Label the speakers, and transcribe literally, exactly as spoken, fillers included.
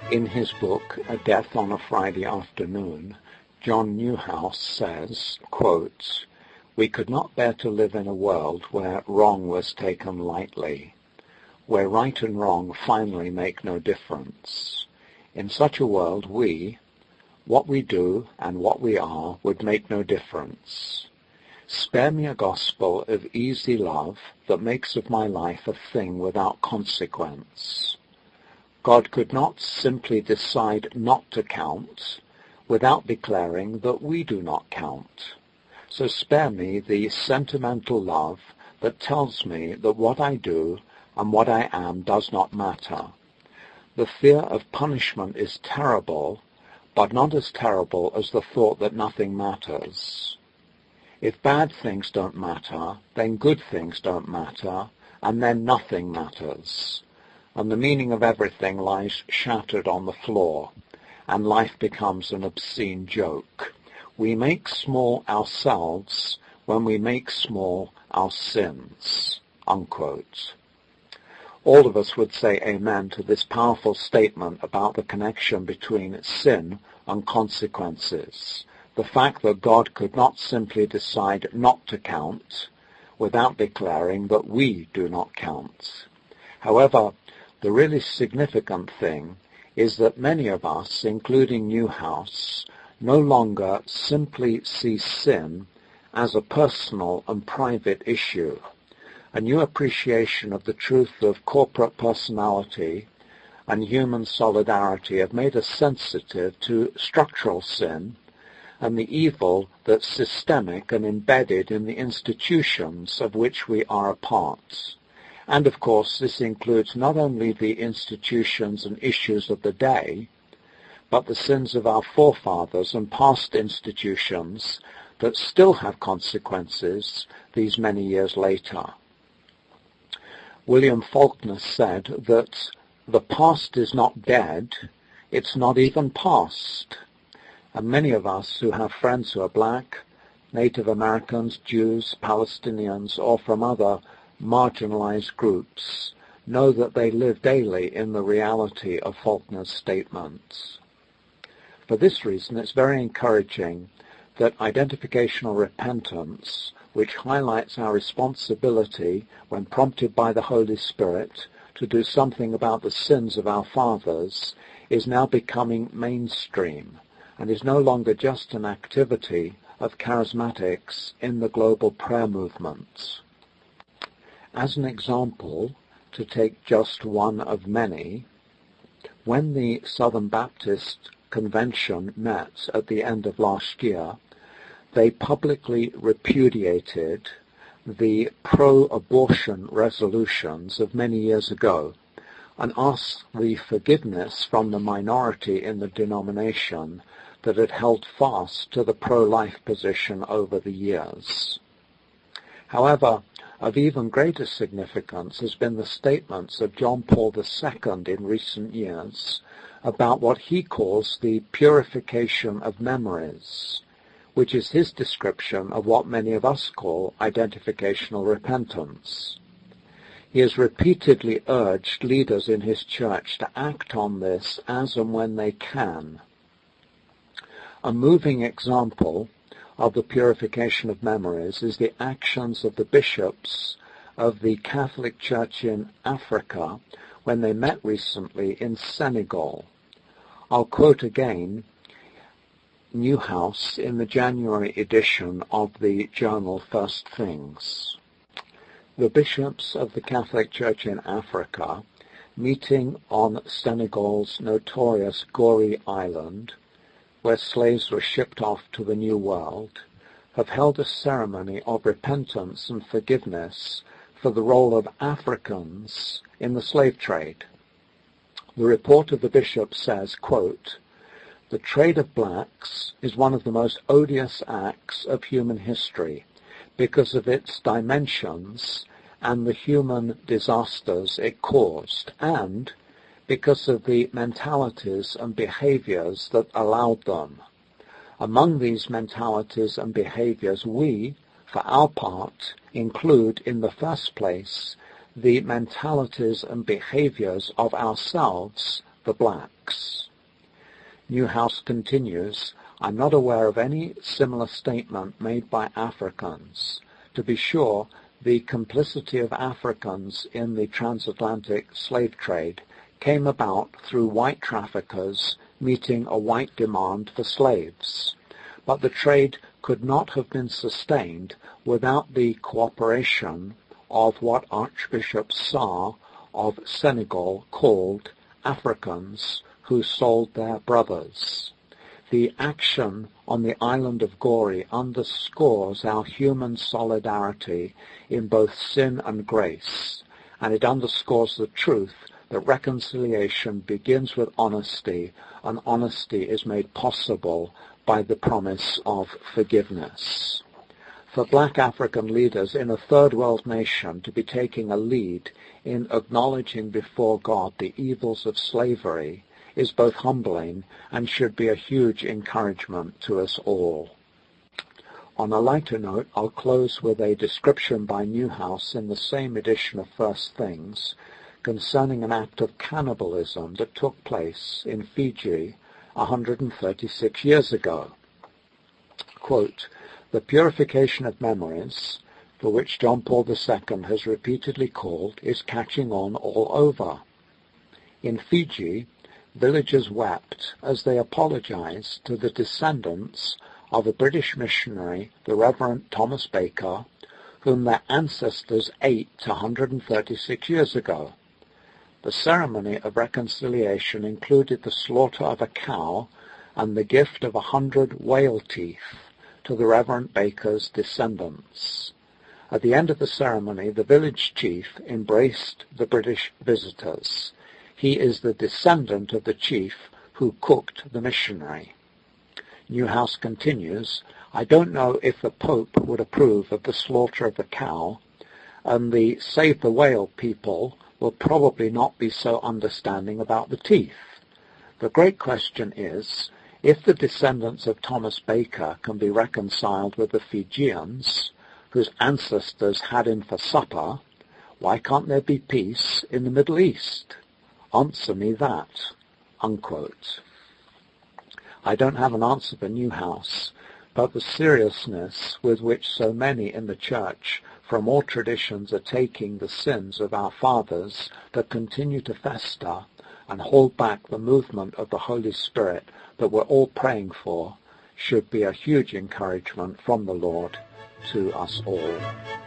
Speaker 1: In his book, A Death on a Friday Afternoon, John Newhouse says, quote, "We could not bear to live in a world where wrong was taken lightly, where right and wrong finally make no difference. In such a world we, what we do and what we are would make no difference. Spare me a gospel of easy love that makes of my life a thing without consequence. God could not simply decide not to count without declaring that we do not count. So spare me the sentimental love that tells me that what I do and what I am does not matter. The fear of punishment is terrible, but not as terrible as the thought that nothing matters. If bad things don't matter, then good things don't matter, and then nothing matters. And the meaning of everything lies shattered on the floor, and life becomes an obscene joke. We make small ourselves when we make small our sins." Unquote. All of us would say amen to this powerful statement about the connection between sin and consequences. The fact that God could not simply decide not to count without declaring that we do not count. However, the really significant thing is that many of us, including Newhouse, no longer simply see sin as a personal and private issue. A new appreciation of the truth of corporate personality and human solidarity have made us sensitive to structural sin and the evil that's systemic and embedded in the institutions of which we are a part. And of course, this includes not only the institutions and issues of the day, but the sins of our forefathers and past institutions that still have consequences these many years later. William Faulkner said that the past is not dead, it's not even past. And many of us who have friends who are black, Native Americans, Jews, Palestinians, or from other marginalized groups know that they live daily in the reality of Faulkner's statements. For this reason, it's very encouraging that identificational repentance, which highlights our responsibility when prompted by the Holy Spirit to do something about the sins of our fathers, is now becoming mainstream and is no longer just an activity of charismatics in the global prayer movement. As an example, to take just one of many, when the Southern Baptist Convention met at the end of last year, they publicly repudiated the pro-abortion resolutions of many years ago and asked the forgiveness from the minority in the denomination that had held fast to the pro-life position over the years. However, of even greater significance has been the statements of John Paul the Second in recent years about what he calls the purification of memories, which is his description of what many of us call identificational repentance. He has repeatedly urged leaders in his church to act on this as and when they can. A moving example of the purification of memories is the actions of the bishops of the Catholic Church in Africa when they met recently in Senegal. I'll quote again Newhouse in the January edition of the journal First Things. The bishops of the Catholic Church in Africa, meeting on Senegal's notorious Gorée Island, where slaves were shipped off to the New World, have held a ceremony of repentance and forgiveness for the role of Africans in the slave trade. The report of the bishop says, quote, "The trade of blacks is one of the most odious acts of human history because of its dimensions and the human disasters it caused, and because of the mentalities and behaviors that allowed them. Among these mentalities and behaviors, we, for our part, include in the first place the mentalities and behaviors of ourselves, the blacks. Newhouse continues, I'm not aware of any similar statement made by Africans. To be sure, the complicity of Africans in the transatlantic slave trade came about through white traffickers meeting a white demand for slaves. But the trade could not have been sustained without the cooperation of what Archbishop Sarr of Senegal called Africans who sold their brothers. The action on the island of Goree underscores our human solidarity in both sin and grace, and it underscores the truth that reconciliation begins with honesty, and honesty is made possible by the promise of forgiveness. For black African leaders in a third world nation to be taking a lead in acknowledging before God the evils of slavery is both humbling and should be a huge encouragement to us all. On a lighter note, I'll close with a description by Newhouse in the same edition of First Things concerning an act of cannibalism that took place in Fiji one hundred thirty-six years ago. Quote, the purification of memories, for which John Paul the Second has repeatedly called, is catching on all over. In Fiji, villagers wept as they apologized to the descendants of a British missionary, the Reverend Thomas Baker, whom their ancestors ate one hundred thirty-six years ago. The ceremony of reconciliation included the slaughter of a cow and the gift of a hundred whale teeth to the Reverend Baker's descendants. At the end of the ceremony, the village chief embraced the British visitors. He is the descendant of the chief who cooked the missionary. Newhouse continues, I don't know if the Pope would approve of the slaughter of the cow, and the Save the Whale people will probably not be so understanding about the teeth. The great question is, if the descendants of Thomas Baker can be reconciled with the Fijians, whose ancestors had him for supper, why can't there be peace in the Middle East? Answer me that. Unquote. I don't have an answer for Newhouse, but the seriousness with which so many in the Church from all traditions are taking the sins of our fathers that continue to fester and hold back the movement of the Holy Spirit that we're all praying for should be a huge encouragement from the Lord to us all.